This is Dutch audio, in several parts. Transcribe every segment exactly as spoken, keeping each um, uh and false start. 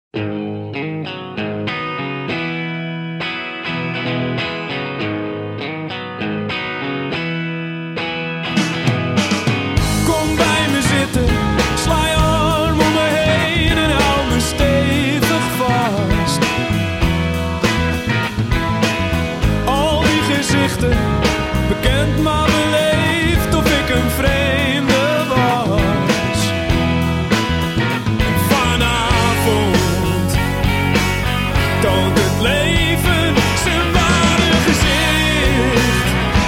Kom bij me zitten, sla je arm om me heen en hou me stevig vast. Al die gezichten, bekend maar beleefd, of ik een vreemde was. En vanavond toont het leven zijn ware gezicht.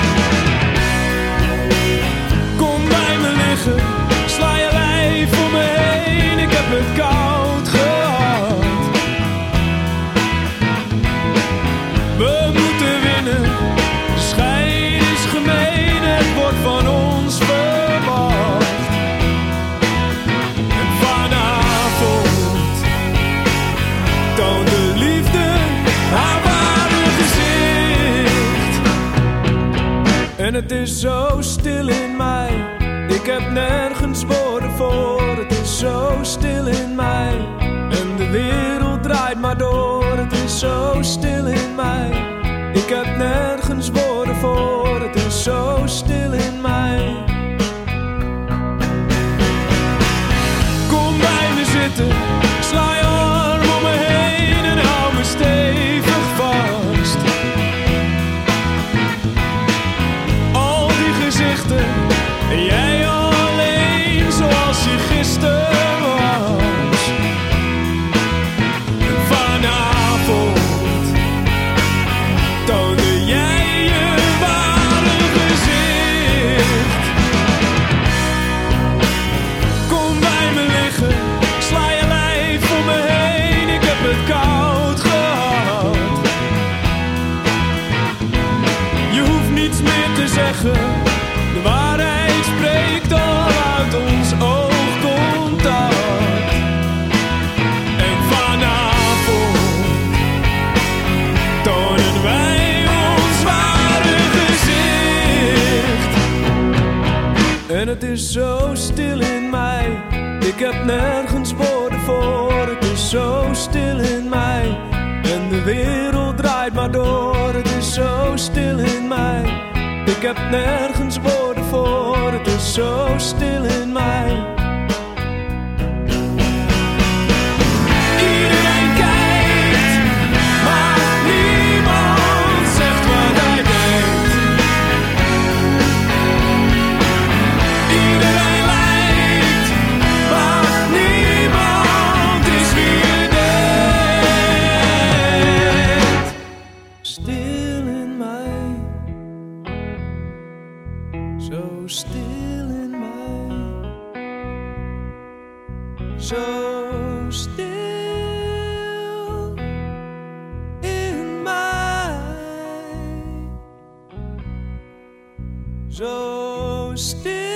Kom bij me liggen, sla je lijf om me heen, ik heb het koud gehad. We moeten winnen, de schijn is gemeen, het wordt van ons verwacht. En vanavond toont de liefde haar ware gezicht. En het is zo stil in mij, ik heb nergens woorden voor. Het is zo stil in mij en de wereld draait maar door. Het is zo stil in mij, ik heb nergens woorden voor. Het is zo stil in mij. Kom bij me zitten, sla je arm om me heen en hou me stevig vast. Al die gezichten en jij alleen zoals je gisteren was. En vanavond toonde jij je ware gezicht. Kom bij me liggen, sla je lijf om me heen, ik heb het koud gehad. Je hoeft niets meer te zeggen, de waarheid spreekt al uit ons oogcontact. En vanavond tonen wij ons ware gezicht. En het is zo stil in mij, ik heb nergens woorden voor. Het is zo stil in mij en de wereld draait maar door. Het is zo stil in mij, ik heb nergens woorden voor. Het is zo stil in mij. Iedereen kijkt, maar niemand zegt wat hij denkt. Iedereen lijkt, maar niemand is wie je denkt. Stil in mij, zo stil in mij, zo stil in mij, zo stil.